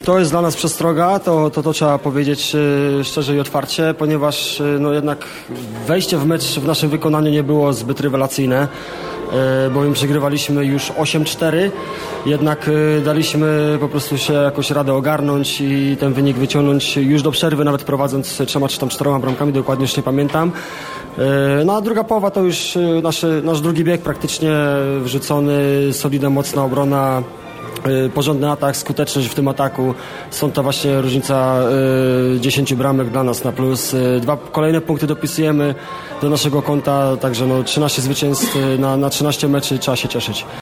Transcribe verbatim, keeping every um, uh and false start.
to jest dla nas przestroga, to, to, to trzeba powiedzieć szczerze i otwarcie, ponieważ no jednak wejście w mecz w naszym wykonaniu nie było zbyt rewelacyjne, bowiem przegrywaliśmy już osiem cztery, jednak daliśmy po prostu się jakoś radę ogarnąć i ten wynik wyciągnąć już do przerwy, nawet prowadząc trzema czy tam czterema bramkami, dokładnie już nie pamiętam. No a druga połowa to już nasz, nasz drugi bieg praktycznie wrzucony, solidna, mocna obrona, porządny atak, skuteczność w tym ataku. Stąd ta właśnie różnica dziesięciu bramek dla nas na plus. Dwa kolejne punkty dopisujemy do naszego konta, także no trzynaście zwycięstw na, na trzynaście meczy, trzeba się cieszyć.